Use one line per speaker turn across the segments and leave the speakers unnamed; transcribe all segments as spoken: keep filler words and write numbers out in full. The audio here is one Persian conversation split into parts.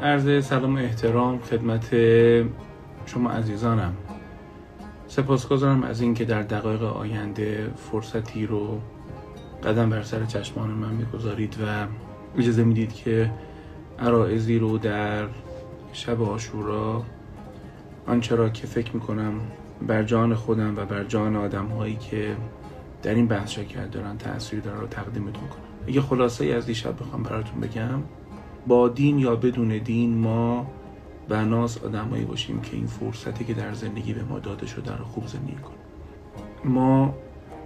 عرض سلام و احترام خدمت شما عزیزانم. سپاسگزارم از اینکه در دقایق آینده فرصتی رو قدم بر سر چشمان من میگذارید و اجازه میدید که عرایضی رو در شب عاشورا، آنچه را که فکر میکنم بر جان خودم و بر جان آدم هایی که در این بحث شرکت دارن تأثیر داره رو تقدیمتون کنم. یه خلاصه از دیشب بخوام براتون بگم، با دین یا بدون دین ما بناس آدمایی باشیم که این فرصتی که در زندگی به ما داده شده رو خوب زندگی کنیم. ما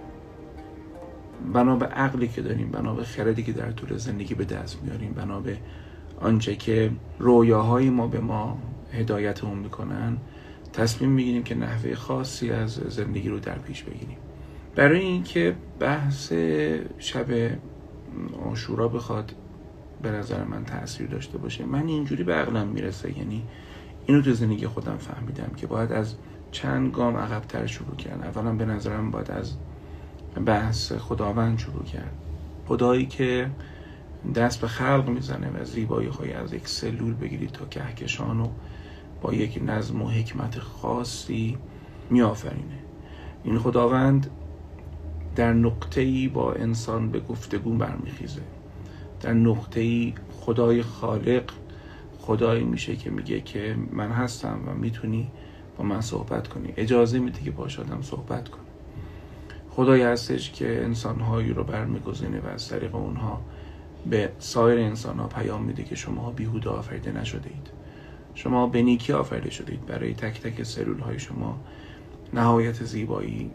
بنا به عقلی که داریم، بنا به خردی که در طول زندگی به دست میاریم، بنا به آنچه که رویاهای ما به ما هدایتمون میکنن، تصمیم میگیریم که نحوه خاصی از زندگی رو در پیش بگیریم. برای اینکه بحث شب عاشورا بخواد به نظر من تأثیر داشته باشه، من اینجوری به عقلم میرسه، یعنی اینو تو زندگی خودم فهمیدم که باید از چند گام عقب‌تر شروع کرد. اولا به نظرم باید از بحث خداوند شروع کرد. خدایی که دست به خلق میزنه و زیبایی های از یک سلول بگیرید تا کهکشان و با یک نظم و حکمت خاصی میآفرینه. این خداوند در نقطه‌ای با انسان به گفتگو برمیخیزه. در نقطه‌ای خدای خالق خدایی میشه که میگه که من هستم و میتونی با من صحبت کنی، اجازه میده که باش آدم صحبت کنه. خدایی هستش که انسانهایی رو برمیگزینه و از طریق اونها به سایر انسانها پیام میده که شما بیهوده آفریده نشده اید، شما به نیکی آفریده شده اید. برای تک تک سلول های شما نهایت زیبایی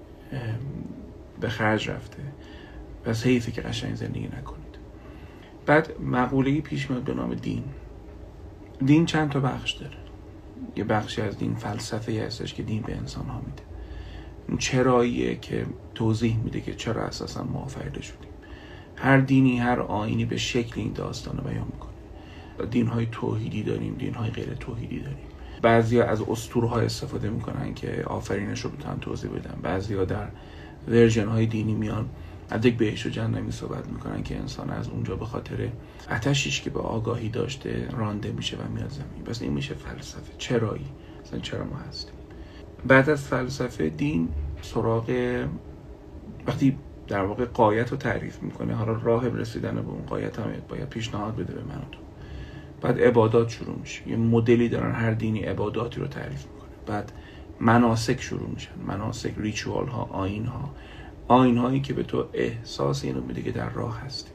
به خرج رفته، پس حیفه که قشنگ زندگی نکنید. بعد مقوله‌ای پیش میاد به نام دین. دین چند تا بخش داره. یه بخشی از دین فلسفه‌ای هستش که دین به انسان ها میده، چراییه که توضیح میده که چرا اساسا ما آفریده شدیم. هر دینی، هر آیینی به شکل این داستان رو بیان میکنه. دین‌های توحیدی داریم، دین‌های غیر توحیدی داریم. بعضیا از اسطوره‌ها استفاده میکنن که آفرینش رو بتونن توضیح بدن. بعضیا در ورژن‌های دینی میان از یک بهشت و جهنمی صحبت میکنن که انسان از اونجا به خاطر آتشیش که به آگاهی داشته رانده میشه و میاد زمین. بس این میشه فلسفه، چرایی، مثلا چرا ما هستیم. بعد از فلسفه دین سراغ وقتی در واقع غایت رو تعریف میکنه، حالا راه رسیدن به اون غایت هم باید پیشنهاد بده به من و تو. بعد عبادات شروع میشه. یه مدلی دارن هر دینی عباداتی رو تعریف میکنه. بعد مناسک شروع میشن، مناسک، ریچوال ها، آیین ها، آیین هایی که به تو احساس اینو میده که در راه هستی.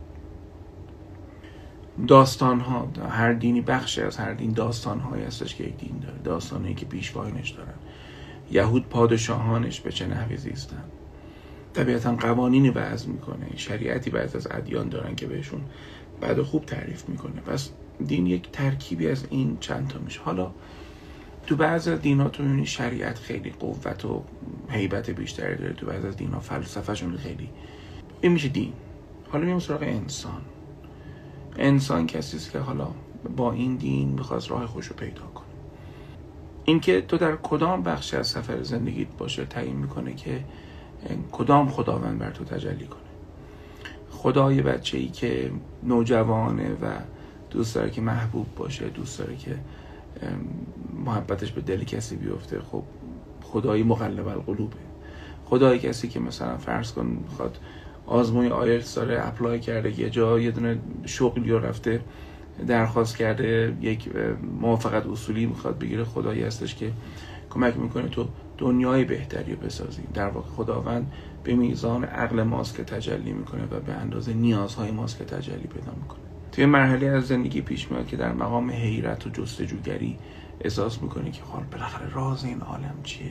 داستان ها، هر دینی بخشی از هر دین داستان هایی هستش که یک دین داره، داستان هایی که پیشواینش دارن. یهود پادشاهانش به چه نحوی زیستن، طبیعتا قوانینی وضع میکنه، شریعتی بعضی از ادیان دارن که بهشون بعد خوب تعریف میکنه. پس دین یک ترکیبی از این چند تا میشه. حالا تو بعضی از دین‌ها تو می‌بینی شریعت خیلی قوت و هیبت بیشتری داره، تو بعضی از دین‌ها فلسفه‌شون خیلی، این میشه دین. حالا میام سراغ انسان. انسان کسی است که حالا با این دین می‌خواد راه خودش رو پیدا کنه. اینکه تو در کدام بخش از سفر زندگیت باشه تعیین میکنه که کدام خداوند بر تو تجلی کنه. خدای بچه‌ای که نوجوانه و دوست داره که محبوب باشه، دوست داره که محبتش به دل کسی بیفته، خب خدای مقلب القلوبه. خدای کسی که مثلا فرض کن میخواد آزمون آیلتس داره اپلای کرده، یه جا یه دونه شغلی رو رفته درخواست کرده، یک موافقت اصولی میخواد بگیره، خدایی هستش که کمک میکنه تو دنیای بهتری رو بسازی. در واقع خداوند به میزان عقل ماست که تجلی میکنه و به اندازه نیازهای ماست که تجلی پیدا میکنه. توی مرحله از زندگی پیش میاد که در مقام حیرت و جستجوگری احساس میکنی که خب بالاخره راز این عالم چیه،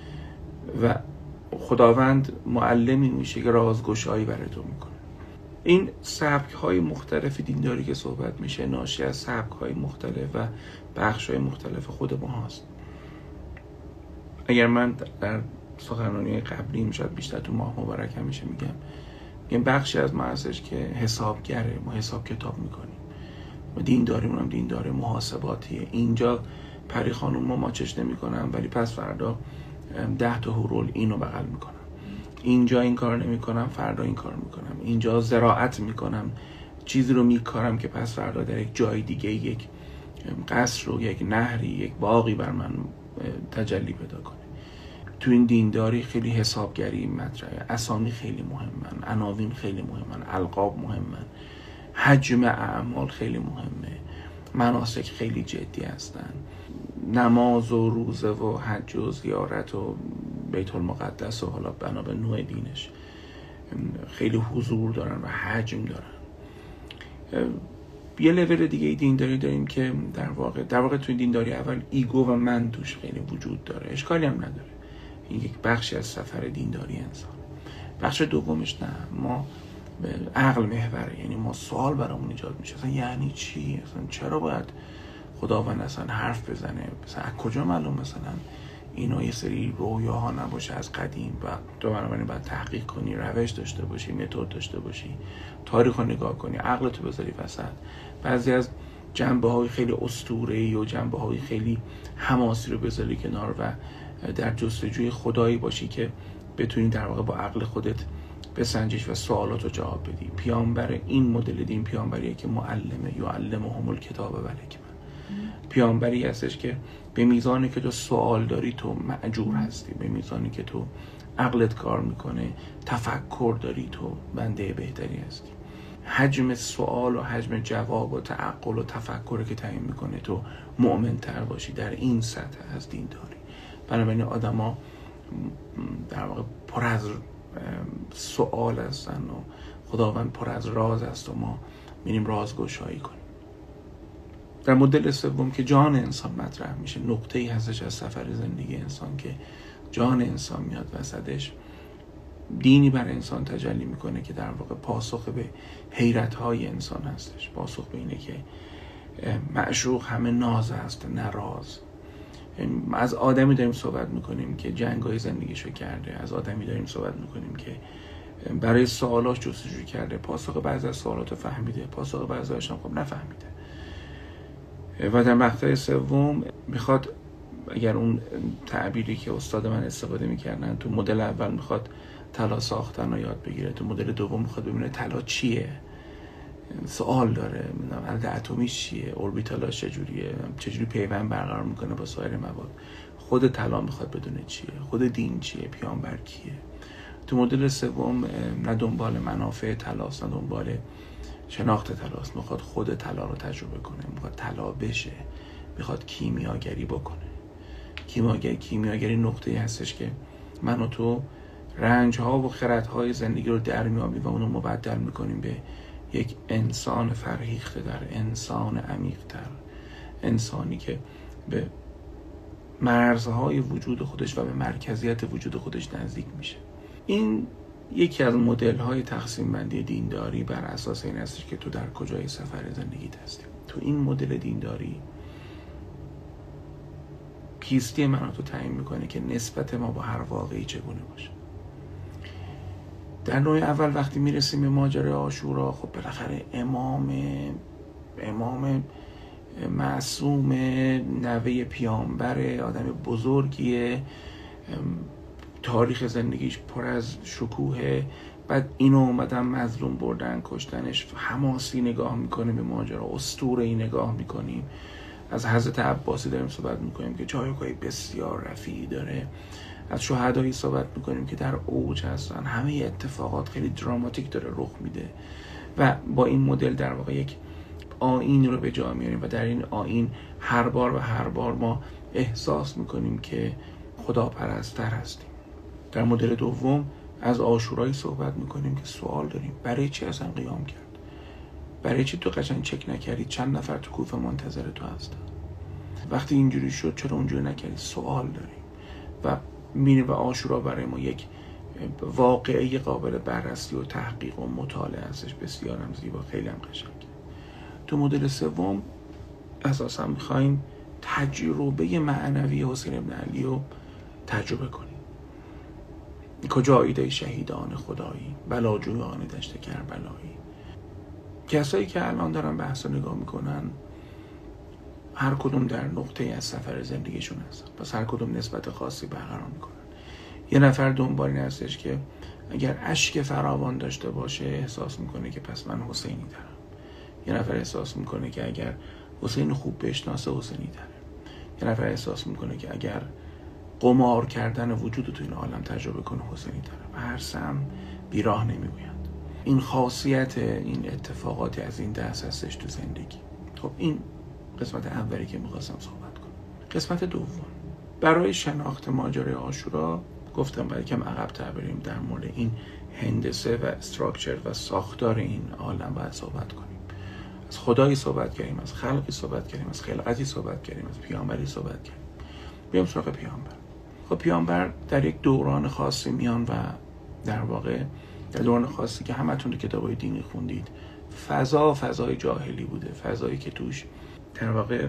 و خداوند معلمی میشه که رازگشایی برای تو میکنه. این سبک های مختلف دینداری که صحبت میشه ناشی از سبک های مختلف و بخش های مختلف خود ما هست. اگر من در سخنرانی قبلی شاید بیشتر تو ماه مبارک همیشه میگم این بخشی از ما هستش که حسابگره، ما حساب کتاب میکنیم، ما دین داریم، اونم دین داره، محاسباتیه. اینجا پری خانوم ما ماچش نمیکنم ولی پس فردا ده تا هورول اینو بغل میکنم، اینجا این کار نمیکنم فردا این کار میکنم، اینجا زراعت میکنم چیزی رو میکارم که پس فردا در یک جای دیگه یک قصر و یک نهری، یک باغی بر من تجلی پیدا کنه. تو این دینداری خیلی حسابگری مطرحه، اسامی خیلی مهمن، عناوین خیلی مهمن، القاب مهمن، حجم اعمال خیلی مهمه، مناسک خیلی جدی هستن، نماز و روزه و حج و زیارت و بیت المقدس و حالا بنا به نوع دینش خیلی حضور دارن و حجم دارن. یه لول دیگه دینداری داریم که در واقع در واقع توی دینداری اول ایگو و من توش خیلی وجود داره، اشکالی هم نداره، این یک بخشی از سفر دینداری انسان. بخش دومش نه، ما به عقل محوره، یعنی ما سوال برامون ایجاد میشه اصلا یعنی چی، اصلا چرا باید خداوند اصلا حرف بزنه، مثلا از کجا معلوم مثلا اینا یه سری رویاها نباشه از قدیم و تو بنابراین باید تحقیق کنی، روش داشته باشی، متد داشته باشی، تاریخ رو نگاه کنی، عقلتو بذاری وسط. بعضی از جنبه های خیلی اسطوره‌ای و جنبه های خیلی حماسی رو بذاری کنار و در جستجوی خدایی باشی که بتونی در واقع با عقل خودت بسنجش و سوالات رو جواب بدی. پیامبر این مدل دین پیامبریه که معلمه، یعلمهم الکتاب و الحکمه. پیامبری هستش که به میزانی که تو سوال داری تو مأجور هستی، به میزانی که تو عقلت کار میکنه، تفکر داری، تو بنده بهتری هستی. حجم سوال و حجم جواب و تعقل و تفکر که تعیین میکنه تو مؤمن تر باشی در این سطح از دین داری. بنابراین آدما در واقع پر از سوال هستن و خداوند پر از راز است و ما میریم رازگشایی کنیم. در مدل سوم که جان انسان مطرح میشه، نقطه‌ای هستش از سفر زندگی انسان که جان انسان میاد وسطش، دینی بر انسان تجلی میکنه که در واقع پاسخ به حیرت‌های انسان هستش، پاسخ به اینه که معشوق همه ناز است نه راز. از آدمی داریم صحبت میکنیم که جنگ‌های زندگیشو کرده، از آدمی داریم صحبت میکنیم که برای سوالاش جستجو کرده، پاسخ بعضی از سوالات فهمیده، پاسخ بعضی‌هاش هم خب نفهمیده. و در مقطع سوم میخواد، اگر اون تعبیری که استاد من استفاده میکردن تو مدل اول، میخواد طلا ساختن رو یاد بگیره، تو مدل دوم میخواد ببینه طلا چیه، سوال داره، عدد اتمیش چیه، اوربیتالاش چجوریه، چجوری پیوند برقرار میکنه با سایر مواد. خود طلا میخواد بدونه چیه، خود دین چیه، پیامبر کیه. تو مدل سوم نه دنبال منافع طلاست نه دنبال شناخت طلاست، میخواد خود طلا رو تجربه کنه، میخواد طلا بشه، میخواد کیمیاگری بکنه. کیمیاگری کیمیاگری نقطه‌ای هستش که من و تو رنج‌ها و خردهای زندگی رو در میابیم و اونو مبدل میکنیم به یک انسان فرهیخته در انسان عمیق‌تر، انسانی که به مرزهای وجود خودش و به مرکزیت وجود خودش نزدیک میشه. این یکی از مدل‌های تقسیم بندی دینداری بر اساس این هستش که تو در کجای سفر زندگیت هستی. تو این مدل دینداری کیستی من رو تو تعیین میکنه که نسبت ما با هر واقعی چگونه باشه. در نوع اول وقتی میرسیم به ماجرای عاشورا، خب بالاخره امام امام معصوم، نوه پیامبر، آدم بزرگیه، تاریخ زندگیش پر از شکوه، بعد اینو اومدن مظلوم بردن کشتنش، حماسی نگاه میکنیم به ماجرا، اسطوره‌ای نگاه میکنیم. از حضرت عباسی داریم صحبت میکنیم که جایگاهی بسیار رفیعی داره، از شهدایی صحبت میکنیم که در اوج هستن، همه اتفاقات خیلی دراماتیک داره رخ میده و با این مدل در واقع یک آیین رو به جا میاریم و در این آیین هر بار و هر بار ما احساس میکنیم که خدا پرستر هستیم. در مدل دوم از عاشورایی صحبت میکنیم که سوال داریم، برای چی اصلا قیام کرد؟ برای چی تو قشنگ چک نکردی چند نفر تو کوفه منتظر تو هستن؟ وقتی اینجوری شد چرا اونجوری نکردی؟ سوال داریم و میریم و عاشورا برای ما یک واقعه قابل بررسی و تحقیق و مطالعه هستش، بسیار هم زیبا، خیلی هم قشنگ. تو مدل سوم اساسا میخوایم تجربه معنوی حسین بن علی رو تجربه کنیم. کجا ایده شهیدان خدایی، بلاجویان دشت کربلایی. کسایی که الان دارن بحث رو نگاه میکنن هر کدوم در نقطه از سفر زندگیشون هستن، پس هر کدوم نسبت خاصی برقرار میکنن. یه نفر دنبال این هستش که اگر اشک فراوان داشته باشه احساس میکنه که پس من حسینی دارم. یه نفر احساس میکنه که اگر حسین خوب بشناسه حسینی تره. یه نفر احساس میکنه که اگر قمار کردن وجود تو این عالم تجربه کنه حسینی تره و هر سم بیراه نمیگویند. این خاصیت این اتفاقاتی از این دست هستش تو زندگی. خب این قسمت اولی که میخواستم صحبت کنم. قسمت دوم، برای شناخت ماجرای عاشورا گفتم برای کم عقب‌تر بریم در مورد این هندسه و استراکچر و ساختار این عالم باید صحبت کنیم. از خدایی صحبت کردیم، از خلقی صحبت کردیم، از خلقتی صحبت کردیم، از پیامبری صحبت کردیم. بیام سراغ پیامبر. خب پیامبر در یک دوران خاصی میان و در واقع در دوران خاصی که همتون کتابای دینی خوندید، فضا فضای جاهلی بوده، فضایی که توش در واقع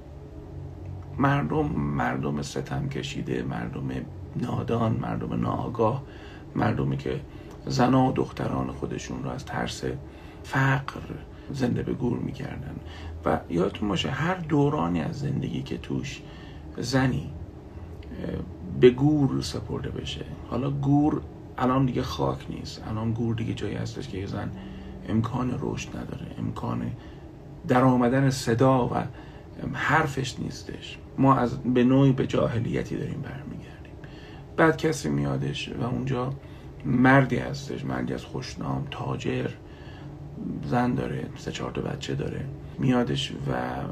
مردم مردم ستم کشیده، مردم نادان، مردم ناآگاه، مردمی که زنان و دختران خودشون رو از ترس فقر زنده به گور میکردن. و یادتون باشه هر دورانی از زندگی که توش زنی به گور سپرده بشه، حالا گور الان دیگه خاک نیست، الان گور دیگه جایی هستش که یه زن امکان رشد نداره، امکان در آمدن صدا و حرفش نیستش. ما از به نوعی به جاهلیتی داریم برمیگردیم. بعد کسی میادش و اونجا مردی هستش، مردی از خوشنام، تاجر، زن داره، سه چهار تا بچه داره، میادش و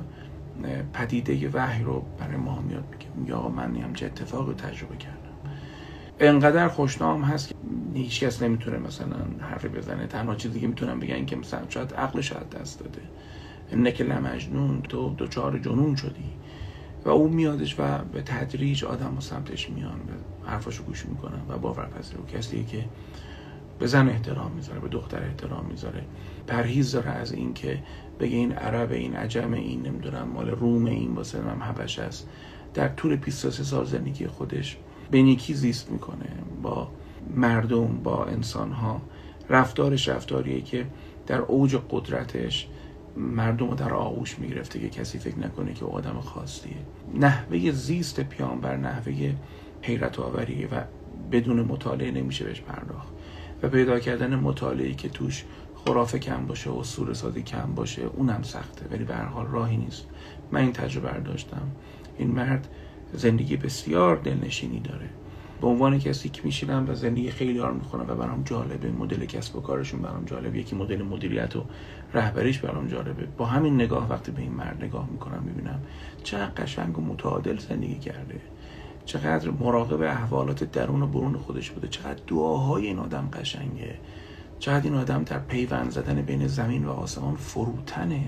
پدیده وحی رو برای ما میاد میگه میگه آقا من همچه اتفاقی تجربه کردم. انقدر خوشنام هست که هیچ کس نمیتونه مثلا حرفی بزنه. تنها چیزی که میتونن بگن که مثلا شاید عقلش از دست داده، انک لمجنون، تو دوچار جنون شدی. و اون میادش و به تدریج آدم و سمتش میان و حرفاشو گوش میکنن و باورپذیر و کسی که به زن احترام میذاره، به دختر احترام میذاره، پرهیز داره از این که بگه این عرب، این عجم، این نمیدونم مال روم، این واسه من حبشه است. در طول بیست و سه سال زندگی خودش به نیکی زیست میکنه با مردم، با انسانها. رفتارش رفتاریه که در اوج قدرتش مردم رو در آغوش میگرفته که کسی فکر نکنه که آدم خاصیه. نحوه زیست پیامبر نحوه حیرت آوریه و بدون مطالعه نمیشه بهش پرداخت. و پیدا کردن مطالعه‌ای که توش خرافه کم باشه و اسطوره سازی کم باشه اونم سخته، ولی به هر حال راهی نیست. من این تجربه رو داشتم. این مرد زندگی بسیار دلنشینی داره. به عنوان کسی که میشینم و زندگی خیلی ها رو میخونم و برام جالبه، مدل کسب و کارشون برام جالبه، یکی مدل مدیریت و رهبریش برام جالبه. با همین نگاه وقتی به این مرد نگاه میکنم میبینم چقدر قشنگ و متعادل زندگی کرده، چقدر مراقب احوالات درون و برون خودش بوده، چقدر دعاهای این آدم قشنگه، چقدر این آدم در پیوند زدن بین زمین و آسمان فروتنه.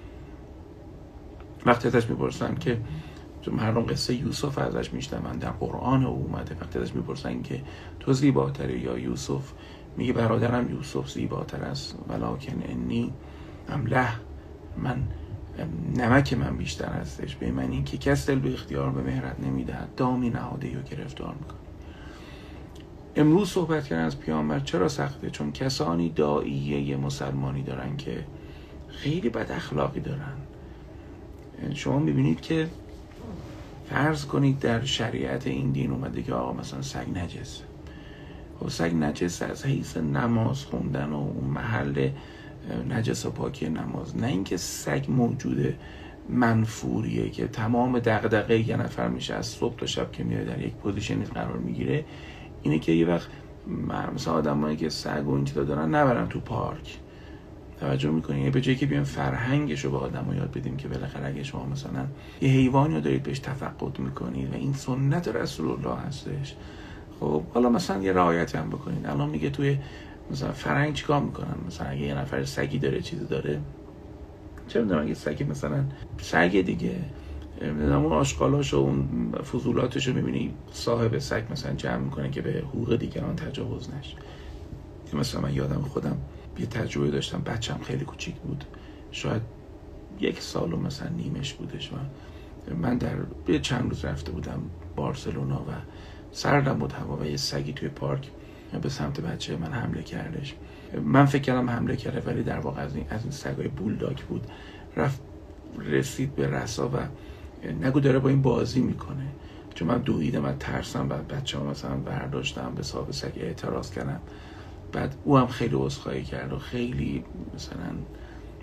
وقتی ازش میپرسن که مردم قصه یوسف ازش میشنون، در قرآن او اومده، وقتی ازش میپرسن که تو زیباتری یا یوسف، میگه برادرم یوسف زیباتر است، ولکن انی املح، من نمک من بیشتر هستش، به من این که کس دل به اختیار به مهرت نمیدهد، دامی نهاده یا گرفتار میکنه. امروز صحبت کردن از پیامبر چرا سخته؟ چون کسانی داعیه مسلمانی دارن که خیلی بد اخلاقی دارن. شما میبینید که فرض کنید در شریعت این دین اومده که آقا مثلا سگ نجسه. خب سگ نجسه از حیث نماز خوندن و اون محل نجس و پاکی نماز، نه اینکه سگ موجود منفوریه که تمام دغدغه یه نفر میشه از صبح تا شب که میاد در یک پوزیشنی قرار میگیره. اینه که یه وقت مثلا آدمایی که سگ و این چیزا دارن نبرن تو پارک. توجه میکنین؟ به جایی که بیان فرهنگش رو به آدم‌ها یاد بدیم که بالاخره اگه شما مثلا یه حیوانی رو دارید بهش تفقد میکنید و این سنت رسول الله هستش، خب حالا مثلا یه رعایت هم بکنید. الان میگه توی مثلا فرهنگ چیکار میکنن؟ مثلا اگه یه نفر سگی داره، چیزی داره، چه میدونم اگه سگی مثلا سگ دیگه نمیدونم اون آشغالاش و اون فضولاتش رو میبینی صاحب سگ مثلا جمع میکنه که به حقوق دیگران تجاوز نشه. مثلا من یادم خودم یه تجربه داشتم، بچم خیلی کوچیک بود، شاید یک سال و مثلا نیمش بودش و من در یه چند روز رفته بودم بارسلونا و سردم بود هوا و یه سگی توی پارک به سمت بچه من حمله کردش. من فکر کردم حمله کرده ولی در واقع از این از این سگای بولداگ بود. رفت رسید به رسا و نگو داره با این بازی میکنه. چون من دویدم و ترسم و بچه‌ها مثلا برداشتم به صاحب سگ اعتراض کردم. بعد او هم خیلی عذرخواهی کرد و خیلی مثلا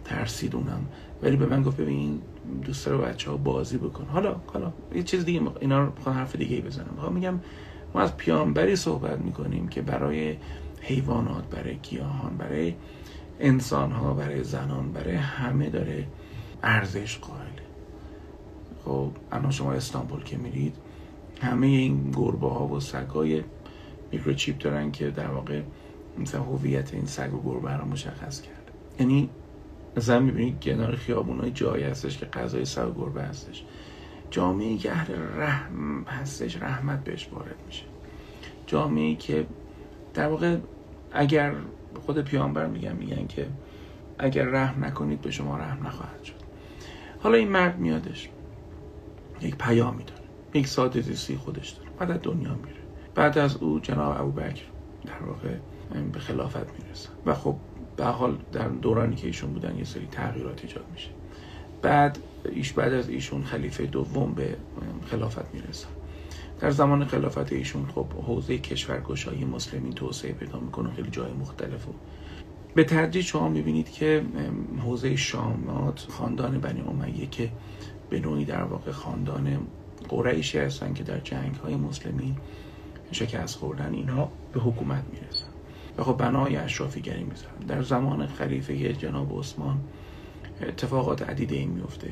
ترسیدونم، ولی به من گفت ببین دوست داره بچه ها بازی بکن. حالا حالا یه چیز دیگه، اینا رو میخوام حرف دیگه بزنم. میخوام میگم ما از پیامبری صحبت میکنیم که برای حیوانات، برای گیاهان، برای انسان ها، برای زنان، برای همه داره ارزش قائله. خب الان شما استانبول که میرید، همه این گربه ها و سگای میکروچیپ دارن که در واقع مثلا هویت این سگ و گربه رو مشخص کرده. یعنی مثلا میبینید کنار خیابونای جایی هستش که غذای سگ و گربه هستش. جامعه‌ای که اهل رحم هستش، رحمت بهش وارد میشه. جامعه‌ای که در واقع اگر خود پیامبر میگن میگن که اگر رحم نکنید به شما رحم نخواهد شد. حالا این مرد میادش یک پیامی داره، یک ساده زیستی خودش داره، بعد از دنیا میره. بعد از او جناب ابوبکر در واقع به خلافت میرسن و خب به حال در دورانی که ایشون بودن یه سری تغییرات ایجاد میشه. بعد ایش بعد از ایشون خلیفه دوم به خلافت میرسن. در زمان خلافت ایشون خب حوزه کشورگشایی مسلمین توسعه پیدا میکنه، خیلی جای مختلف. و به تدریج شما میبینید که حوزه شامات خاندان بنی امیه که به نوعی در واقع خاندان قریشی هستن که در جنگ های مسلمین شکست خوردن، اینها به حکومت میرسن و خب بنای اشرافیگری میذارن. در زمان خلیفه جناب عثمان اتفاقات عدیده این میفته.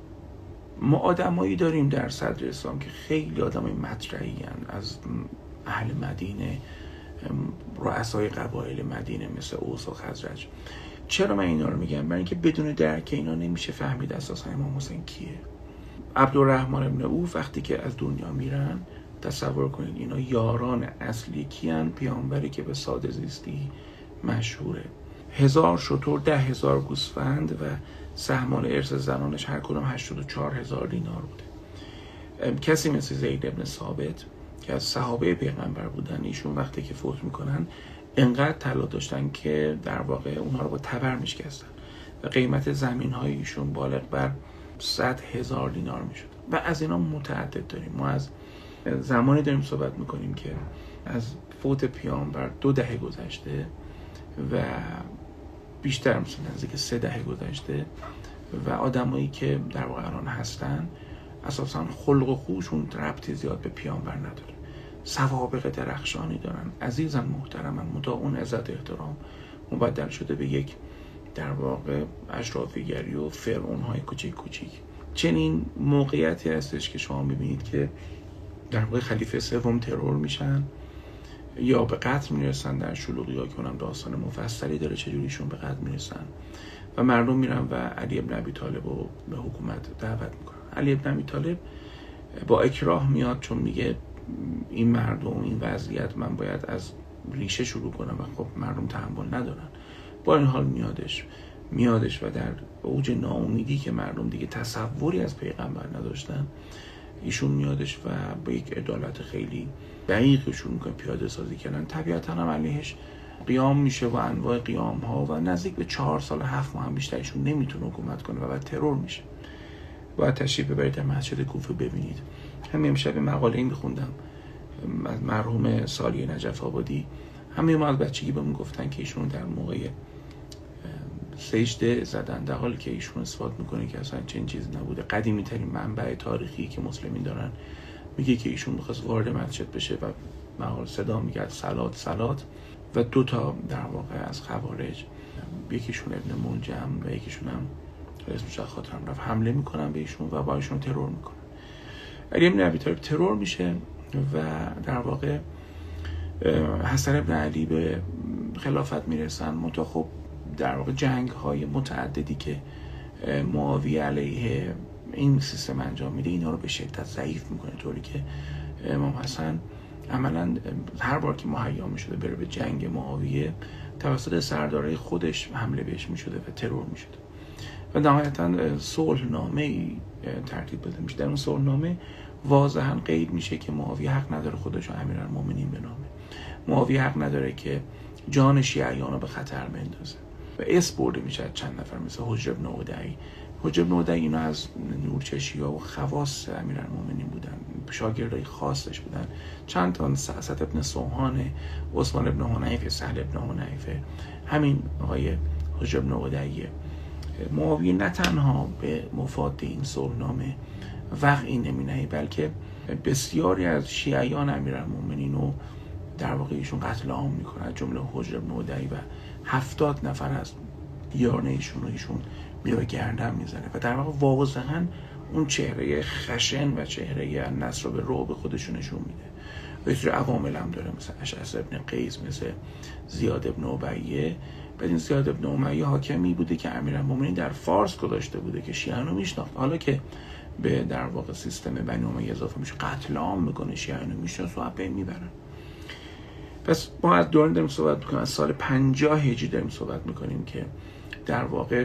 ما آدمایی داریم در صدر اسلام که خیلی آدمای مطرحی هستند، از اهل مدینه، رؤسای قبایل مدینه مثل اوس و خزرج. چرا من اینا رو میگم؟ برای اینکه بدون درک اینا نمیشه فهمید اساسا امام حسین کیه. عبدالرحمن ابن عوف وقتی که از دنیا میرن، تصور کنید اینا یاران اصلی کیان؟ پیامبری که به ساده زیستی مشهوره. هزار شتر، ده هزار گوسفند و سهمان ارث زنانش هر کدام هشتاد و چهار هزار دینار بوده. کسی مثل زید ابن ثابت که از صحابه پیغمبر بودن، ایشون وقتی که فوت میکنن انقدر طلا داشتن که در واقع اونها رو با تبر میشکستن و قیمت زمین های ایشون بالغ بر صد هزار دینار میشد. و از اینا متعدد داریم. ما از زمانی داریم صحبت میکنیم که از فوت پیامبر دو دهه گذشته و بیشتر، مثلا نزدیک سه دهه گذشته و آدمایی که در واقع الان هستن اساسا خلق و خوشون ربطی زیاد به پیامبر نداره. سوابق درخشانی دارن، عزیزن، محترمن، متا اون عزت احترام مبدل شده به یک در واقع اشرافیگری و فرعون های کوچیک کوچیک. چنین موقعیتی هستش که شما میبینید که در واقع خلیفه سوم ترور میشن یا به قتل میرسن در شلوغی ها که اونم داستان مفصلی داره چجوریشون به قتل میرسن و مردم میرن و علی ابن ابی طالب رو به حکومت دعوت میکنن. علی ابن ابی طالب با اکراه میاد، چون میگه این مردم، این وضعیت، من باید از ریشه شروع کنم و خب مردم تحمل ندارن. با این حال میادش میادش و در اوج ناامیدی که مردم دیگه تصوری از پیغمبر نداشتن، ایشون میادش و با یک عدالت خیلی دقیق شروع میکنه پیاده سازی کردن. طبیعتا هم علیهش قیام میشه و انواع قیام ها و نزدیک به چهار سال هفت ماه هم بیشتر ایشون نمیتونه حکومت کنه و بعد ترور میشه. باید تشریف ببرید در مسجد کوفه ببینید. همین امشب مقاله این میخوندم از مرحوم سالی نجف آبادی. همه ما از بچگی بهمون گفتن که ایشون در موقع سجده زدن، در حالی که ایشون اثبات میکنه که اصلا چنین چیزی نبوده. قدیمی ترین منبع تاریخی که مسلمین دارن میگه که ایشون میخواست وارد مسجد بشه و مقال صدا میگه صلات صلات و دو تا در واقع از خوارج، یکیشون ابن ملجم و یکیشون هم اسمش خاطرم رفت، حمله میکنن به ایشون و با ایشون ترور میکنن. علی ابن ابی طالب ترور میشه و در واقع حسن ابن علی به خلافت میرسن. منتها خب در واقع جنگ های متعددی که معاویه علیه این سیستم انجام میده اینا رو به شدت ضعیف میکنه، طوری که امام حسن عملا هر بار که مهیا میشده بره به جنگ معاویه توسط سردارای خودش حمله بهش میشده و ترور میشده و نهایتا صلحنامه ای ترتیب داده میشه. در اون صلحنامه واضحا قید میشه که معاویه حق نداره خودش رو امیرالمومنین بنامه، معاویه حق نداره که جان شیعیان رو به خطر بندازه و اسم برده میشه از چند نفر مثل حجر بن عدی. حجر بن عدی اینا از نورچشی‌ها و خواص امیرالمومنین بودن، شاگردای خاصش بودن. چند تا سعد ابن سوهان، عثمان ابن حنیف، سهل ابن حنیف، همین آقای حجر بن عدی معاویه نه تنها به مفاد این صلحنامه وقعی نمینهی، بلکه بسیاری از شیعیان امیرالمومنین رو در واقع ایشون قتل عام میکنه، جمله حجر بن عدی و هفتاد نفر از یاران ایشون رو ایشون میره گردن میزنه و در واقع واضحا اون چهره خشن و چهره نصر رو به رعب خودشون نشون میده. و یه سری عوامل هم داره، مثل اشعث ابن قیس، مثل زیاد ابن امیه. بعد این زیاد ابن امیه حاکمی بوده که امیرالمومنین در فارس گذاشته بوده که شیعیان رو میشناخت، حالا که به در واقع سیستم بنی امیه اضافه میشه قتل عام میکنه، شیعیان رو میشناسه و از بین میبرن. پس ما از دوران داریم صحبت میکنیم، از سال پنجاه هجری داریم صحبت میکنیم که در واقع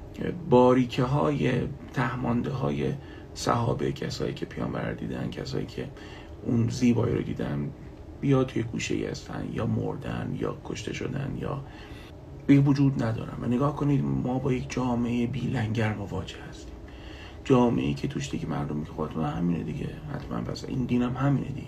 باریکه های تهمانده های صحابه، کسایی که پیامبر رو دیدن، کسایی که اون زیبایی رو دیدن، یا توی گوشه هستن یا مردن یا کشته شدن یا به وجود ندارن. و نگاه کنید ما با یک جامعه بی لنگر مواجه هستیم، جامعه‌ای که توش دیگه مردم میگه خودتون همینه دیگه، حتما پس این دینم همینه دیگه.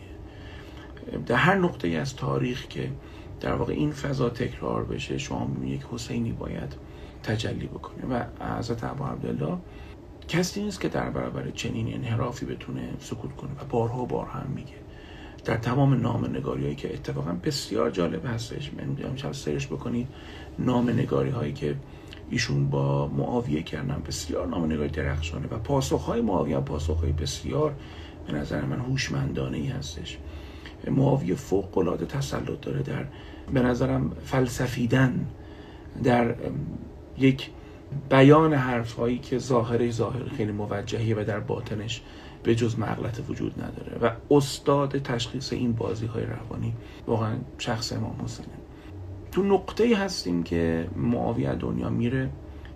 در هر نقطه از تاریخ که در واقع این فضا تکرار بشه، شما یک حسینی باید تجلی بکنه و حضرت ابا عبدالله کسی نیست که در برابر چنین انحرافی بتونه سکوت کنه و بارها و بارها هم میگه. در تمام نامه‌نگاری‌هایی که اتفاقا بسیار جالب هستش، من میگم سرچ بکنید نامه‌نگاری‌هایی که ایشون با معاویه کردن، بسیار نامه‌نگاری درخشانه و پاسخ‌های معاویه پاسخ‌های بسیار به نظر من هوشمندانه‌ای هستش. معاویه فوق‌العاده تسلط داره در به نظرم فلسفیدن، در یک بیان حرف‌هایی که ظاهرش ظاهر خیلی موجهیه و در باطنش به جز مغلطه وجود نداره و استاد تشخیص این بازی‌های روانی واقعا شخص امام حسینه. تو نقطه‌ای هستیم که معاویه دنیا میره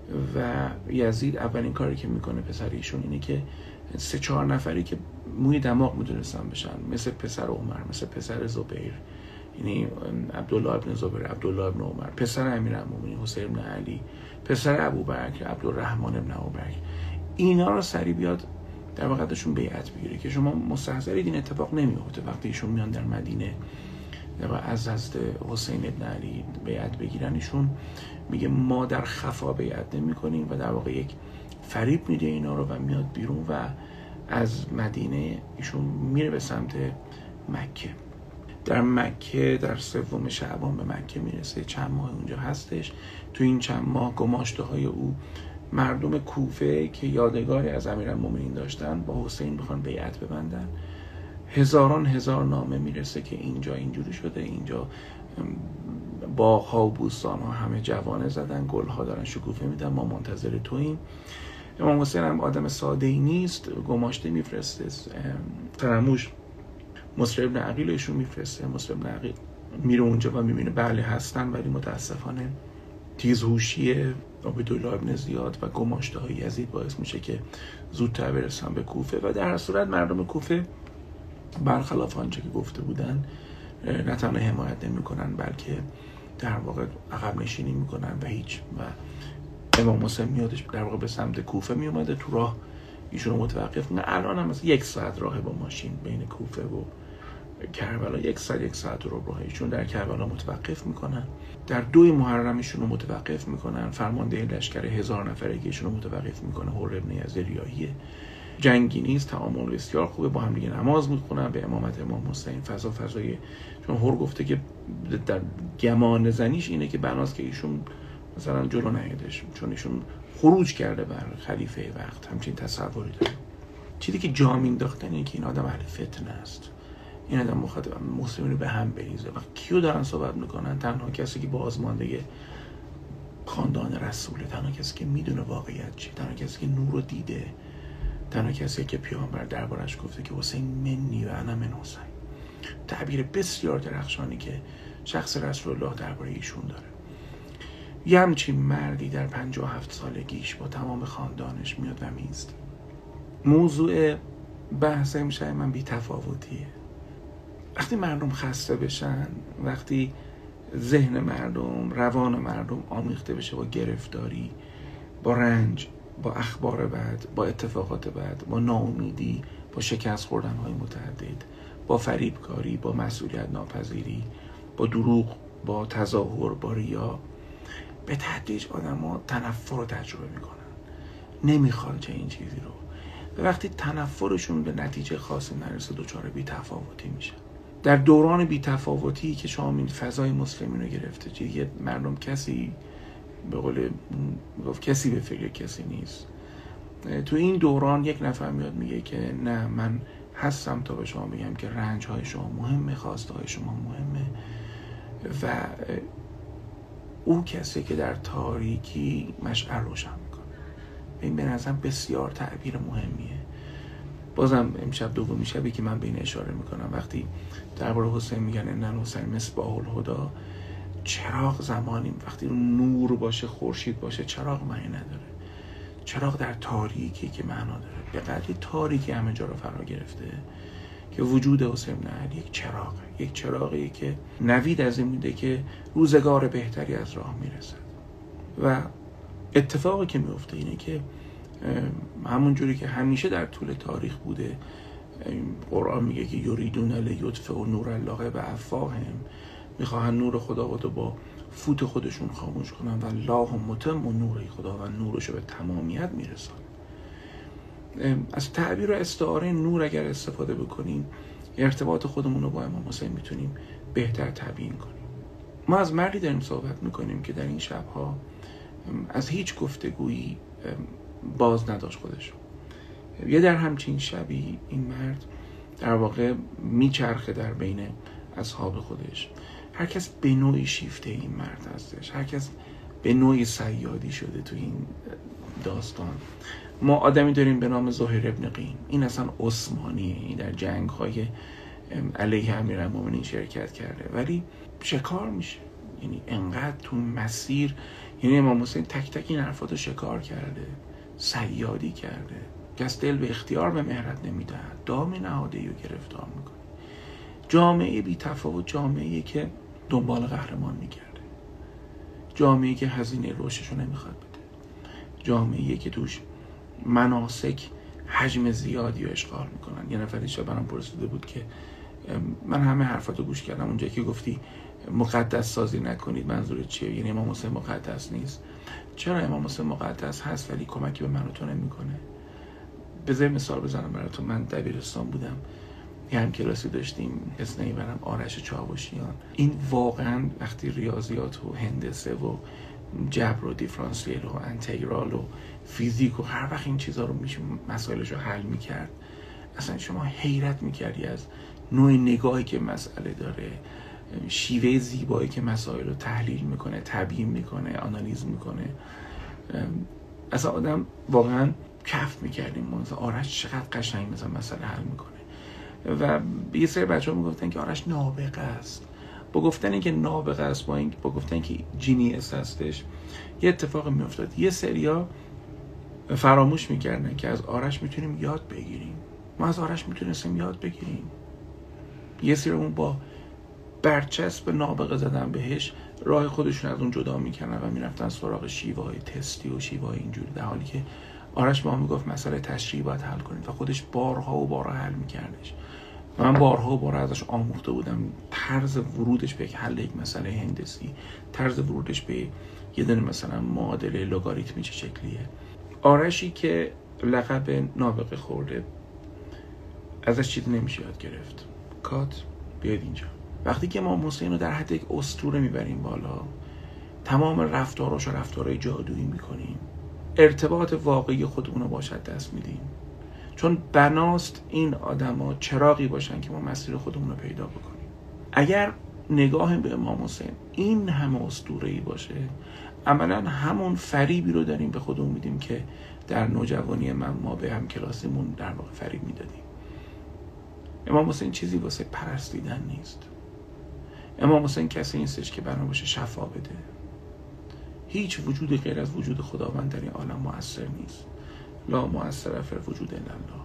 و یزید اولین کاری که میکنه پسر ایشون اینه که سه چهار نفری که موی دماغ میدونستن بشن، مثل پسر عمر، مثل پسر زبیر، یعنی عبدالله ابن زبیر، عبدالله ابن عمر، پسر امیرالمومنین حسین ابن علی، پسر ابوبکر عبدالرحمن ابن ابوبکر، اینا رو سری بیاد در واقع ازشون بیعت بگیره که شما مستحضرید این اتفاق نمیفته. وقتی ایشون میان در مدینه و از حضرت حسین ابن علی بیعت بگیرن، ایشون میگه ما در خفا بیعت نمی کنیم و در واقع یک فریب میده اینا رو و میاد بیرون و از مدینه ایشون میره به سمت مکه. در مکه در سوم شعبان به مکه میرسه، چند ماه اونجا هستش. تو این چند ماه گماشته های او، مردم کوفه که یادگاری از امیرالمومنین داشتن با حسین بخوان بیعت ببندن، هزاران هزار نامه میرسه که اینجا اینجوری شده، اینجا باغ‌ها و بوستان‌ها همه جوانه زدن، گل‌ها دارن شکوفه میدن، ما منتظر توییم. امام حسین هم آدم ساده‌ای نیست، گماشته میفرسته. فراموش مصر ابن عقیل ایشون میفرسته. مصر ابن عقیل میره اونجا و میبینه بله هستن، ولی متاسفانه تیزهوشی عبیدالله ابن زیاد و گماشته های یزید باعث میشه که زودتر برسن به کوفه و در هر صورت مردم کوفه برخلاف آنچه که گفته بودن نه تنها حمایت نمیکنن، بلکه در واقع عقب نشینی میکنن و هیچ. و امام حسین میادش در واقع به سمت کوفه میومده، تو راه ایشون رو متوقف میکنه. الان هم مثلا یک ساعت راه با ماشین بین کوفه و کربلا، یک ساعت یک ساعت رو راه ایشون در کربلا متوقف میکنن. در دوی محرم ایشون رو متوقف میکنن، فرمانده لشکر هزار نفره که ایشون رو متوقف میکنه هر ابن یزید ریاحیه. جنگی نیست، تعامل بسیار خوبه، با هم دیگه نماز میخونن به امامت امام حسین. فضا فضای، چون هر گفته که در گمان زنیش اینه که بناست که ایشون مثلا جلو نیادش، چون ایشون خروج کرده بر خلیفه وقت، همچین تصوری داره. چیزی که جا مینداختن اینه که این آدم اهل فتنه است، این آدم مخاطب مسلمین رو به هم بریزه. و کیو دارن صحبت میکنن؟ تنها کسی که بازمانده خاندان رسوله، تنها کسی که میدونه واقعیت چی، تنها کسی که نور رو دیده، تنها کسی که پیامبر دربارش گفته که حسین منی و انا من حسین. تعبیر بسیار درخشانی که شخص رسول الله درباره ایشون داره. یه همچین مردی در پنجاه و هفت سالگیش با تمام خاندانش میاد و میست. موضوع بحث امشب من بی تفاوتیه. وقتی مردم خسته بشن، وقتی ذهن مردم، روان مردم آمیخته بشه با گرفتاری، با رنج، با اخبار بد، با اتفاقات بد، با ناامیدی، با شکست خوردن های متعدد، با فریبکاری، با مسئولیت ناپذیری، با دروغ، با تظاهر، با ریا، به تدریج آدم ها تنفر رو تجربه میکنن. نمیخواد چه این چیزی رو. و وقتی تنفرشون به نتیجه خاصی نرسه دچار بی‌تفاوتی میشه. در دوران بی‌تفاوتی که شما این فضای مسلمین رو گرفته، دیگه مردم کسی به قول گفت کسی به فکر کسی نیست. تو این دوران یک نفر میاد میگه که نه من هستم تا به شما بگم که رنج های شما مهمه، خواسته های شما مهمه. و او کسی که در تاریکی مشعل روشن میکنه. این به نظرم بسیار تعبیر مهمیه. بازم امشب دومی شبی که من به این اشاره میکنم، وقتی درباره حسین میگن ان حسین مصباح الهدی، چراغ زمانی وقتی نور باشه، خورشید باشه، چراغ معنی نداره. چراغ در تاریکی که معنا داره. به قدری تاریکی همه جا رو فرا گرفته که وجود حسین بن علی یک چراغ، یک چراغی که نوید از این میده که روزگار بهتری از راه میرسد. و اتفاقی که میفته اینه که همون جوری که همیشه در طول تاریخ بوده، قرآن میگه که یریدون لیطفئوا نور الله بافواههم، میخواهن نور خدا رو با فوت خودشون خاموش کنن و الله متم و نور خدا و نورش به تمامیت میرسن. از تعبیر و استعاره نور اگر استفاده بکنیم، ارتباط خودمون رو با امام حسین میتونیم بهتر تبیین کنیم. ما از مردی داریم صحبت میکنیم که در این شبها از هیچ گفتگویی باز نداشت خودشو. یه در همچین شبی این مرد در واقع میچرخه در بین اصحاب خودش. هر کس به نوعی شیفته این مرد هستش، هر کس به نوعی صیادی شده تو این داستان. ما آدمی داریم به نام زهیر ابن قین، این اصلا عثمانیه، این در جنگ های علیه امیرالمومنین شرکت کرده ولی شکار میشه. یعنی انقدر تو مسیر، یعنی امام حسین تک تک این حرفاتو شکار کرده، صیادی کرده، کس دل به اختیار به مهرت نمیدهد، دام نهاده رو گرفتار میکنه. جامعه بی تفاوت، جامعه که دنبال قهرمان میگرده، جامعه که هزینه رشدشو نمیخواد بده، جامعه که توش مناسک حجم زیادی رو اشغال میکنن. یه نفر دیشب برام پرسیده بود که من همه حرفاتو گوش کردم، اونجا که گفتی مقدس سازی نکنید منظورت چیه؟ یعنی امام حسین مقدس نیست؟ چرا امام حسین مقدس هست ولی کمکی به من و تو نمیکنه؟ بذار مثال بزنم براتون. من دبیرستان بودم، یه هم کلاسی داشتیم اسم نمیبرم، آرش چاوشیان. این واقعا وقتی ریاضیات و هندسه و جبر و دیفرانسیل و انتگرال و فیزیک و هر وقت این چیزا رو میشه مسائلش رو حل میکرد، اصلا شما حیرت میکردی از نوع نگاهی که مسئله داره، شیوه زیبایی که مسائل رو تحلیل میکنه، تبیین میکنه، آنالیز میکنه. اصلا آدم واقعا کف میکردیم مثلا آرش چقدر قشنگ مثلا مسئله حل میکنه. و یه سری بچه‌ها میگفتن که آرش نابغه است. با گفتن که نابغه است، با این با گفتن که جینیس هستش، یه اتفاق میافتاد. یه سریا فراموش میکردن که از آرش میتونیم یاد بگیریم. ما از آرش میتونستیم یاد بگیریم. یه سریمون با برچسب نابغه زدن بهش راه خودشون از اون جدا میکنن و میرفتن سراغ شیوه های تستی و شیوه های اینجوری، در حالی که آرش ما میگفت مسئله تشریحی باید حل کنید و خودش بارها و بارها حل میکردش. من بارها و بارها ازش آموخته بودم طرز ورودش به حل یک مسئله هندسی، طرز ورودش به یه دونه مثلا معادله لگاریتمی چه شکلیه. آرشی که لقب نابغه خورده ازش چیزی نمیشه یاد گرفت. کات بیاید اینجا. وقتی که ما حسین رو در حد یک اسطوره میبریم بالا، تمام رفتاراش و رفتارهای جادویی میکنیم، ارتباط واقعی خودمون رو باش دست میدیم. چون بناست این آدما چراغی باشن که ما مسیر خودمون رو پیدا بکنیم. اگر نگاه به امام حسین این همه اسطوره‌ای باشه، عملا همون فریبی رو داریم به خودمون میدیم که در نوجوانی من ما به هم کلاسیمون در واقع فریب میدادیم. امام حسین چیزی واسه پرستیدن نیست. امام حسین کسی نیستش که بنا باشه شفا بده. هیچ وجودی غیر از وجود خداوند در این عالم مؤثر نیست. لا مؤثر فی الوجود الا الله.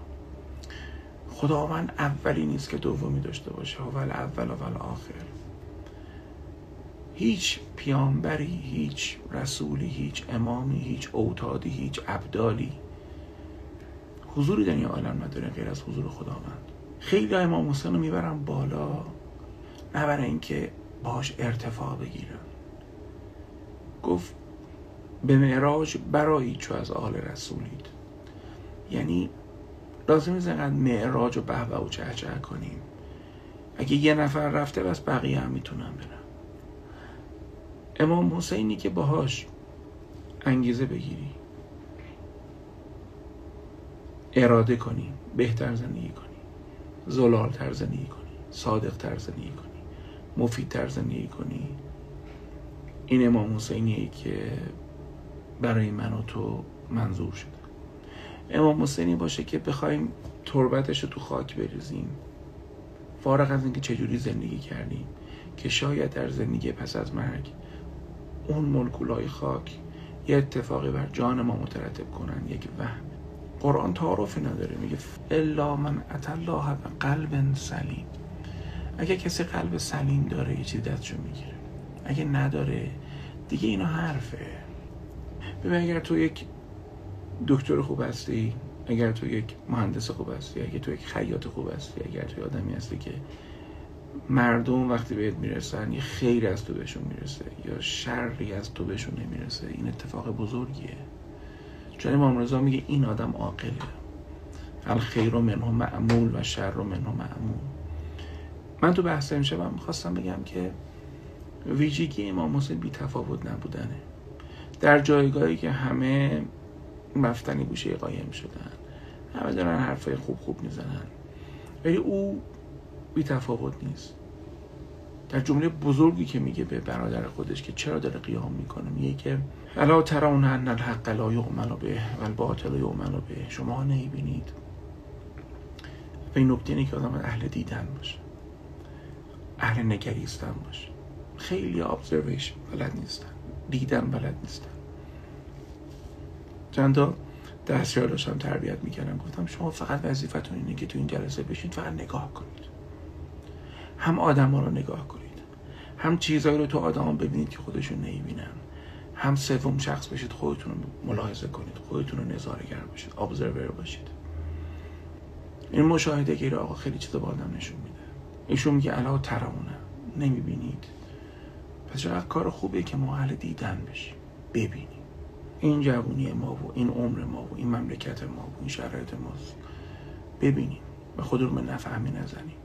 خداوند اولی نیست که دومی داشته باشه. هو الاول و الاخر. هیچ پیامبری، هیچ رسولی، هیچ امامی، هیچ اوتادی، هیچ ابدالی حضوری در این عالم نداره غیر از حضور خداوند. خیلی امام حسین رو میبرن بالا نه برای اینکه باش ارتفاع بگیرن. گفت به معراج برایید چو از آل رسولید. یعنی لازم نیست اینقدر معراج و بهبه و چه چه کنیم. اگه یه نفر رفته بس بقیه هم میتونن برن. امام حسینی که باهاش انگیزه بگیری، اراده کنی، بهتر زندگی کنی، زلالتر زندگی کنی، صادقتر زندگی کنی، مفیدتر زندگی کنی، این امام حسینیه که برای من و تو منظور شده. امام حسینی باشه که بخوایم تربتش رو تو خاک بریزیم، فارغ از اینکه چجوری زندگی کردیم، که شاید در زندگی پس از مرگ اون مولکولای خاک یه اتفاقی بر جان ما مترتب کنن، یک وهم. قرآن تعارفی نداره، میگه الا من اتى الله بقلب سلیم. اگه کسی قلب سلیم داره یه چیزی دستشو میگیره، اگه نداره دیگه اینا حرفه. ببین اگر تو یک دکتر خوب هستی، اگر تو یک مهندس خوب هستی، اگر تو یک خیاط خوب هستی، اگر تو آدمی هستی که مردم وقتی بهت میرسن یه خیر از تو بهشون میرسه یا شری از تو بهشون نمیرسه، این اتفاق بزرگیه. چون امام رضا میگه این آدم عاقله، الخیر منه معمول و شر منه معمول. من تو بحث امشبم میخواستم بگم که ویژگی امام حسین بی تفاوت نبودنه. در جایگاهی که همه مفتنی گوشه قایم شدن، همه دارن حرفای خوب خوب میزنن، ولی او بی تفاوت نیست. در جمله بزرگی که میگه به برادر خودش که چرا داره قیام میکنه، میگه که الا ترون ان الحق لا یؤمن به و الباطل یؤمن به. شما نمیبینید؟ و این نکته اینه که آدم اهل دیدن باشه، اهل نگریستن باشه. خیلی ابزرویشن بلد نیستن، دیدن بلد نیستن. چند تا دستیار داشتم تربیت میکردم، گفتم شما فقط وظیفتون اینه که تو این جلسه بشین فقط نگاه کنید، هم آدم ها رو نگاه کنید، هم چیزایی رو تو آدم ها ببینید که خودشون نمیبینن، هم سوم شخص بشید خودتون رو ملاحظه کنید، خودتون رو نظاره‌گر باشید، ابزرور باشید. این مشاهده گیری آقا خیلی چیزا با آدم نشون میده. ایشون میگه الا ترونه، نمیبینید؟ پس چقدر کار خوبه که ما اهل دیدن بشیم، ببینیم. این جوونی ما و این عمر ما و این مملکت ما و این شرایط ماست، ببینیم و خودمون به نفهمی نزنیم.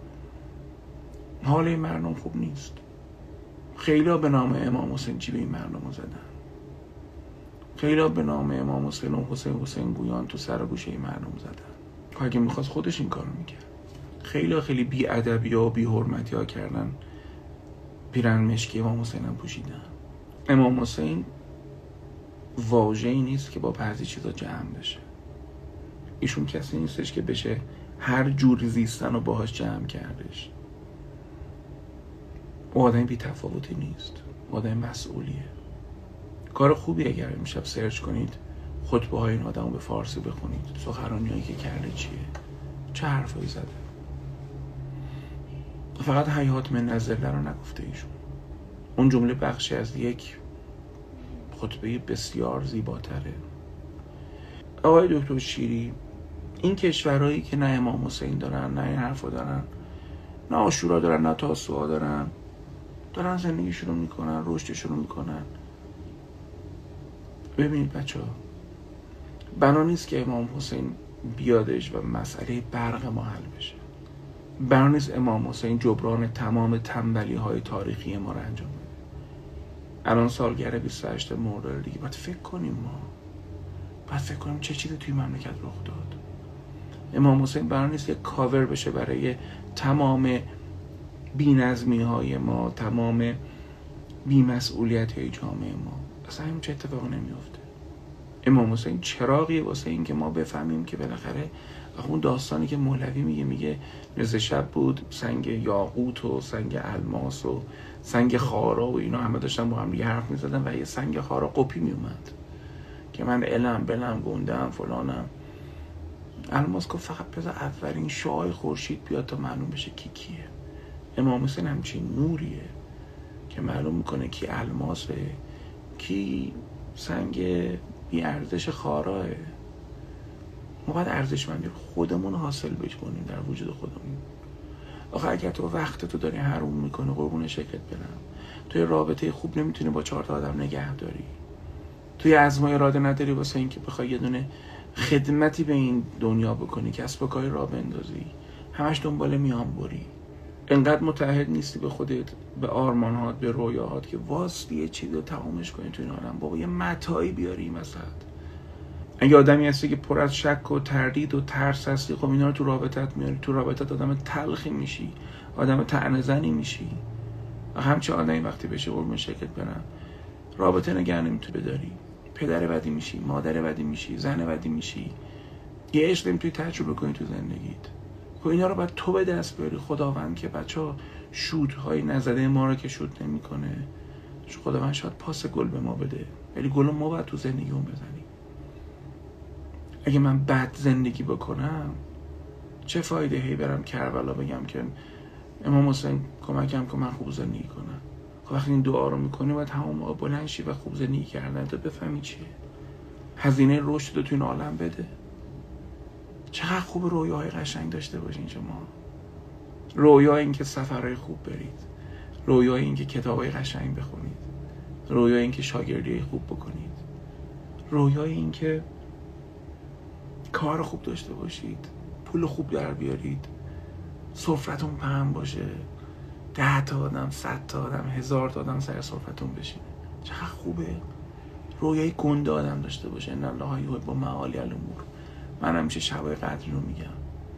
حال این مردم خوب نیست. خیلی ها به نام امام حسین چی به این مردم رو زدن، خیلی ها به نام امام حسین و حسین حسین گویان تو سر و گوشه این مردم زدن. اگه میخواست خودش این کارو میکرد. خیلی ها خیلی بی ادبی ها و بی حرمتی ها کردن، پیرن مشکی امام حسین هم پوشیدن. امام حسین واژه‌ای نیست که با بعضی چیزا جمع بشه. ایشون کسی نیستش که بشه هر جور زیستن رو باهاش جمع کردش. او آدم بی تفاوتی نیست، آدم مسئولیه. کار خوبی اگر امشب سرچ کنید خطبه های این آدم رو به فارسی بخونید، سخنرانی هایی که کرده چیه، چه حرفایی زده. فقط حیات من نزله رو نگفته ایشون. اون جمله بخشی از یک خطبه بسیار زیباتره. آقای دکتر شیری، این کشورهایی که نه امام حسین دارن، نه این حرفا دارن، نه عاشورا دارن، نه تاسوعا دارن، دارن زندگیشون رو میکنن، رشدشون رو میکنن. ببینید بچه ها، بنا نیست که امام حسین بیادش و مسئله برق ما حل بشه. بنا نیست امام حسین جبران تمام تنبلی های تاریخی ما رو انجام بده. الان سالگرد بیست و هشت مرداد دیگه، باید فکر کنیم ما باید فکر کنیم چه چیزی توی مملکت رخ داد. امام حسین بنا نیست یک کاور بشه برای تمام بی‌نظمی های ما، تمام بی‌مسئولیت های جامعه ما. اصلا همین چه اتفاقی نمیفته. امام حسین چراغیه واسه این که ما بفهمیم که بالاخره اون داستانی که مولوی میگه، میگه روز شب بود سنگ یاقوت و سنگ الماس و سنگ خارا و اینا همه داشتن با هم دیگه حرف میزدن و یه سنگ خارا قپی میومد که من علم بلم گندم فلانم. الماس گفت فقط بذار اولین شعاع خورشید بیاد تا معلوم بشه کی کیه. امام حسین همچین نوریه که معلوم میکنه کی الماسه، کی سنگ بی ارزش خاراه. ما باید ارزشمندی خودمون حاصل بکنیم در وجود خودمون. آخه اگر تو وقت تو داری حروم میکنه قربون شکلت برم، توی رابطه خوب نمیتونی با چهار تا آدم نگه داری. توی عزم اراده نداری واسه اینکه بخوای یه دونه خدمتی به این دنیا بکنی، کسب و کاری راه بندازی، همش دنبال میان بری. انقدر متعهد نیستی به خودت، به آرمانهات، به رویاهات که واسه یه چیزی رو تمامش کنی تو این عالم. بابا یه متاعی بیاری این وسط. اگه آدمی هستی که پر از شک و تردید و ترس هستی، خب اینا رو تو رابطت میاری. تو رابطت آدم تلخی میشی، آدم طعنه‌زنی میشی. و همچه آدمی وقتی بشه قربون شکلت برم رابطه نگه نمیتونی بداری، پدر بدی میشی، مادر بدی میشی، زن بدی میشی، یه عشق نمیتونی تجربه کنی تو زندگیت. خب اینا رو باید تو به دست بیاری. خداوند که بچه‌ها شودهای نزده ما رو که شود نمیکنه. خداوند شاید پاس گل به ما بده، ولی گل ما باید تو زندگیمون بزنیم. اگه من بد زندگی بکنم چه فایده هی برم کربلا بگم که امام حسین کمکم کن من خوب زندگی کنم؟ خب وقتی این دعا رو میکنی باید همون موقع بلند شی و خوب زندگی کردن تو بفهمی چیه. هزینه رشد رو تو این عالم بده. چقدر خوب رویاهای قشنگ داشته باشین شما. رویای این که سفرهای خوب برید، رویای این که کتابای قشنگ بخونید، رویای این که شاگردی خوب بکنید، رویای این که کار خوب داشته باشید، پول خوب در بیارید، سفرتون پهن باشه، ده تا آدم، صد تا آدم، هزار تا آدم سر سفرتون بشینه. چقدر خوبه. رویای گنده آدم داشته باشه. ان الله یحب معالی الامور. من همیشه شبای قدر رو میگم.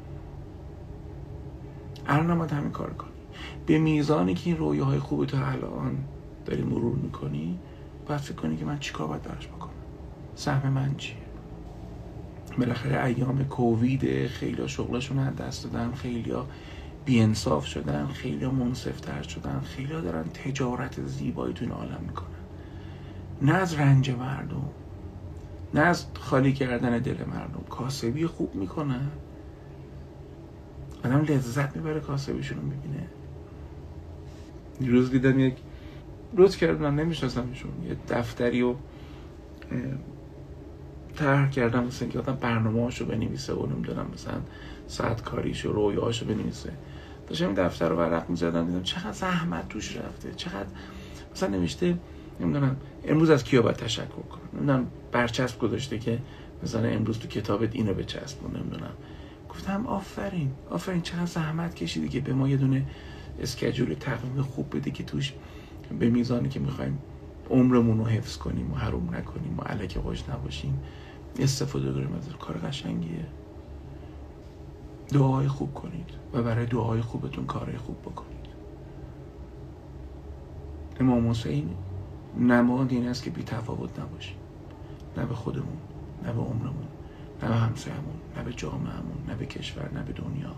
الان باید همین کار کنی. به میزانی که این رویاهای خوب تو الان داری مرور میکنی باید فکر کنی که من چیکار باید براش بکنم، سهم من چیه. بالاخره ایام کووید خیلی ها شغلشون از دست دادن، خیلی ها بی‌انصاف شدن، خیلی ها منصفتر شدن، خیلی ها دارن تجارت زیبایی تو این عالم میکنن، نه از رنج مردم، نه از خالی کردن دل مردم. کاسبی خوب میکنن، آدم لذت میبره کاسبیشون رو میبینه. روز دیدم یک روز کرد، من نمیشناسمشون، یه دفتری رو طرح کردم مثلا که آدم برنامه‌اشو بنویسه و نمیدونم مثلا ساعت کاریشو، رویاهاشو بنویسه. داشتم این دفتر رو ورق می‌زدم، دیدم چقدر زحمت توش رفته، چقدر مثلا نوشته نمیدونم امروز از کیا باید تشکر کنم، نمیدونم برچسب گذاشته که مثلا امروز تو کتابت اینو بچسبون، نمیدونم. گفتم آفرین آفرین، چقدر زحمت کشیدی که به ما یه دونه اسکیجول تقویم خوب بده که توش به میزانی که می‌خوایم عمرمون رو حفظ کنیم و حروم نکنیم و الکی خوش نباشیم استفاده کنیم از کار قشنگیه. دعاهای خوب کنید و برای دعاهای خوبتون کارهای خوب بکنید. امام حسین نماد این است که بی تفاوت نباشیم، نه به خودمون، نه به عمرمون، نه به همسایمون، نه به جامعهمون، نه به کشور، نه به دنیا.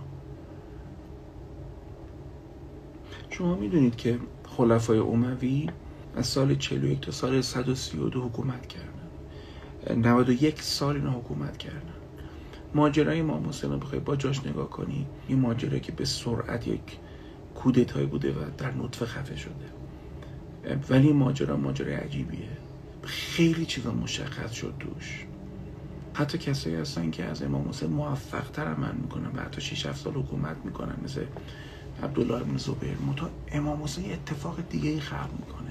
شما میدونید که خلفای اموی از سال چهل و یک تا سال صد و سی و دو حکومت کردن. نود و یک سال اینا حکومت کردن. ماجرای امام حسین رو بخوای با جاش نگاه کنی، این ماجرایی که به سرعت یک کودتایی بوده و در نطفه خفه شده، ولی ماجرا ماجرای عجیبیه. خیلی چیزا مشخص شد توش. حتی کسایی هستن که از امام حسین موفق تر عمل میکنن و حتی شش هفت سال حکومت میکنن، مثل عبدالله ابن زبیر. منتها امام حسین اتفاق دیگه ای خلق میکنه.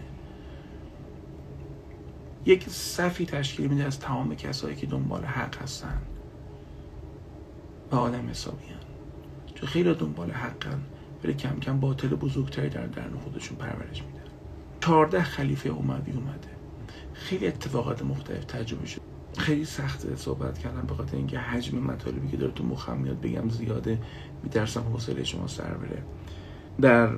یک صفی تشکیل میده از تمام کسایی که دنبال حق هستن و آدم حسابی هن. چون خیلی دنبال حقن ولی کم کم باطل بزرگتری در درون خودشون پرورش میدن. چهارده خلیفه اموی اومده. خیلی اتفاقات مختلف تجربه شد. خیلی سخته صحبت کردم به خاطر اینکه حجم مطالبی که داره تو مخم میاد بگم زیاده، میترسم حوصله شما سر بره. در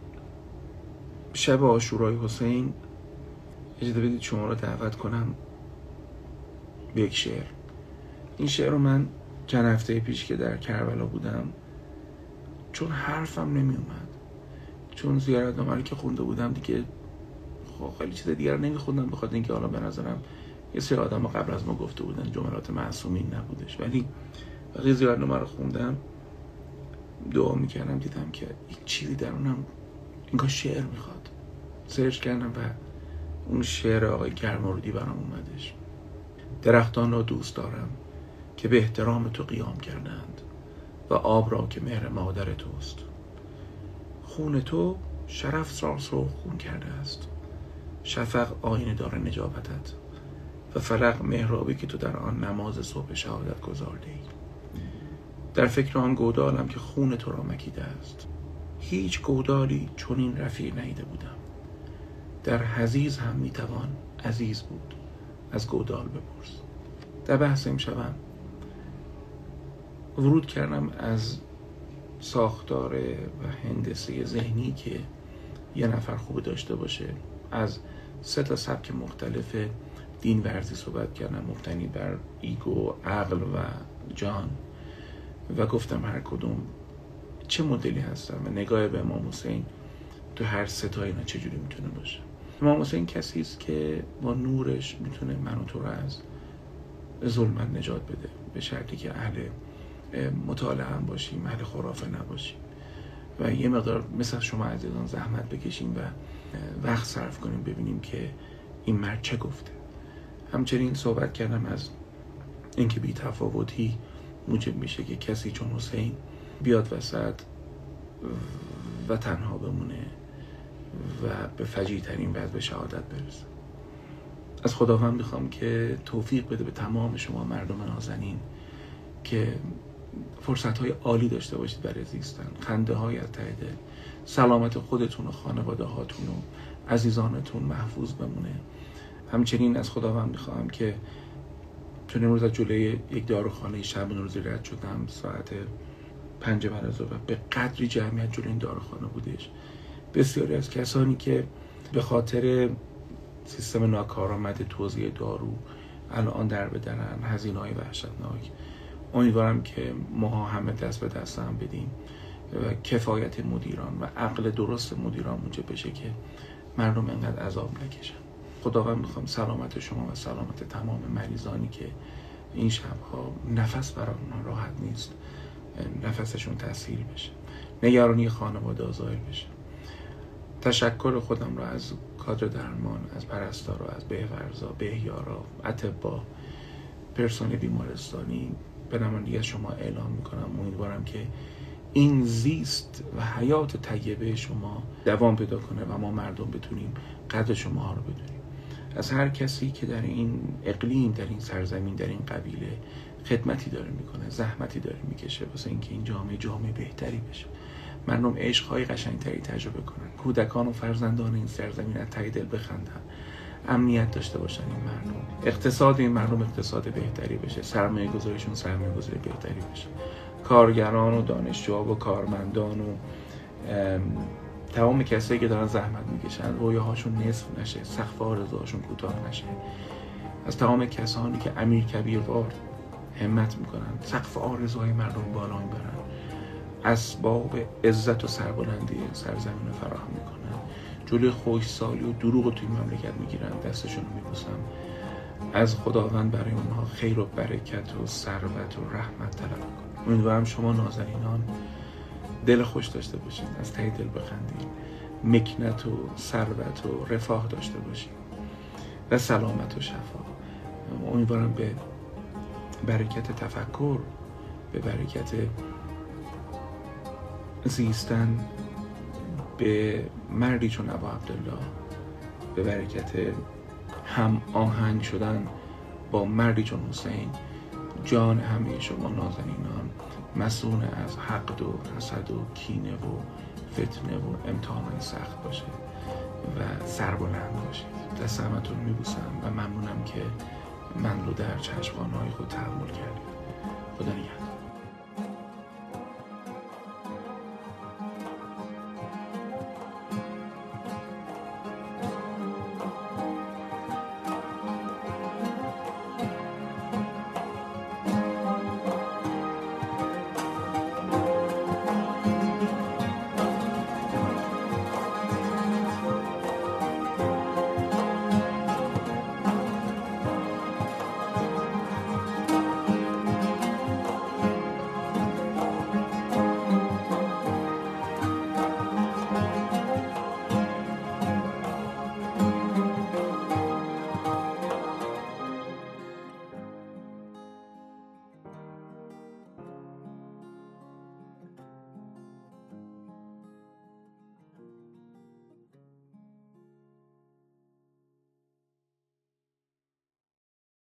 شب عاشورای حسین اجازه بدید شما رو دعوت کنم به یک شعر. این شعر رو من چند هفته پیش که در کربلا بودم، چون حرفم نمی اومد، چون زیارتنامه رو که خونده بودم دیگه خب خیلی چیز دیگر نمی خوندم، به خاطر اینکه حالا به نظرم یه سری آدم قبل از ما گفته بودن جملات معصومین نبودش. ولی وقتی زیارتنامه رو خوندم دعا میکردم، دیدم که یک چیزی درونم اینکه شعر میخواد. سرچ کردم و اون شعر آقای گرمارودی برام اومدش. درختان را دوست دارم که به احترام تو قیام کردند و آب را که مهر مادر توست. خون تو شرف را سرخ خون کرده است. شفق آینه دار نجابتت. و فلق محرابی که تو در آن نماز صبح شهادت گذارده ای. در فکر آن گودالم که خون تو را مکیده است. هیچ گودالی چنین رفیع ندیده بودم. در حزیز هم میتوان عزیز بود، از گودال بپرس. در بحث امشبم ورود کردم از ساختار و هندسه ذهنی که یه نفر خوب داشته باشه. از سه تا سبک مختلف دین ورزی صحبت کردم، مبتنی بر ایگو، عقل و جان، و گفتم هر کدوم چه مدلی هستن و نگاه به امام حسین تو هر سه تا اینا چجوری میتونه باشه. امام حسین کسی است که با نورش میتونه من و تو رو از ظلمت نجات بده، به شرطی که اهل مطالعه هم باشیم، اهل خرافه نباشیم و یه مقدار مثل شما عزیزان زحمت بکشیم و وقت صرف کنیم ببینیم که این مرد چه گفته. همچنین صحبت کردم از اینکه بی تفاوتی موجب میشه که کسی چون حسین بیاد وسط و تنها بمونه و به فجیع ترین وضع به شهادت برسه. از خداوند میخوام که توفیق بده به تمام شما مردم نازنین که فرصت‌های عالی داشته باشید برای زیستن، خنده های از ته دل، سلامت خودتون و خانواده هاتون و عزیزانتون محفوظ بمونه. همچنین از خداوند میخوام که چون امروز از جلوی یک داروخانه شب روزی رد شدم ساعت پنج بعد از ظهر، به قدری جمعیت جلوی این داروخانه بودش، بسیاری از کسانی که به خاطر سیستم ناکارآمد توزیع دارو الان در به درن، هزینه‌های وحشتناک. امیدوارم که ما همه دست به دست هم بدیم و کفایت مدیران و عقل درست مدیران موجب بشه که مردم انقدر عذاب نکشن. خداوند میخوام سلامت شما و سلامت تمام مریضانی که این شبها نفس برای اونها راحت نیست، نفسشون تسهیل بشه، نگرانی خانواده آزاد بشه. تشکر خودم را از کادر درمان، از پرستارا، از بهورزا، بهیارا، اطباء، پرسنل بیمارستانی به نمایندگی شما اعلام میکنم. امیدوارم که این زیست و حیات طیبه شما دوام پیدا کنه و ما مردم بتونیم قدر شما ها رو بدونیم. از هر کسی که در این اقلیم، در این سرزمین، در این قبیله خدمتی داره میکنه، زحمتی داره میکشه واسه اینکه این جامعه جامعه بهتری بشه، مردم عشق‌های قشنگتری تجربه کنن، کودکان و فرزندان این سرزمین از ته دل بخندن، امنیت داشته باشن این مردم، اقتصاد این مردم اقتصاد بهتری بشه، سرمایه گذاریشون سرمایه گذاری بهتری بشه، کارگران و دانشجوها و کارمندان و تمام کسایی که دارن زحمت میکشن رویاهاشون نصف نشه، سقف آرزوهاشون کوتاه نشه. از تمام کسانی که امیر کبیروار همت میکنن سقف آرزوهای مردم بالا میبرن، اسباب عزت و سربلندی سرزمین رو فراهم میکنن، جلوی خوشسالی و دروغ رو توی مملکت میگیرن، دستشون رو میبوسن. از خداوند برای اونها خیر و برکت و ثروت و رحمت طلب کنه. امیدوارم شما نازنینان دل خوش داشته باشید، از ته دل بخندید، مکنت و ثروت و رفاه داشته باشید و سلامت و شفا. امیدوارم به برکت تفکر، به برکت زیستن به مردی چون ابا عبدالله، به برکت هم آهنگ شدن با مردی چون حسین، جان همه شما نازنینان مسئول از حقد و حسد و کینه و فتنه و امتحان سخت باشه و سربلند باشید. دست همتون میبوسم و ممنونم که من رو در چشمانهای خود تحمل کردید. خدا نگهدار.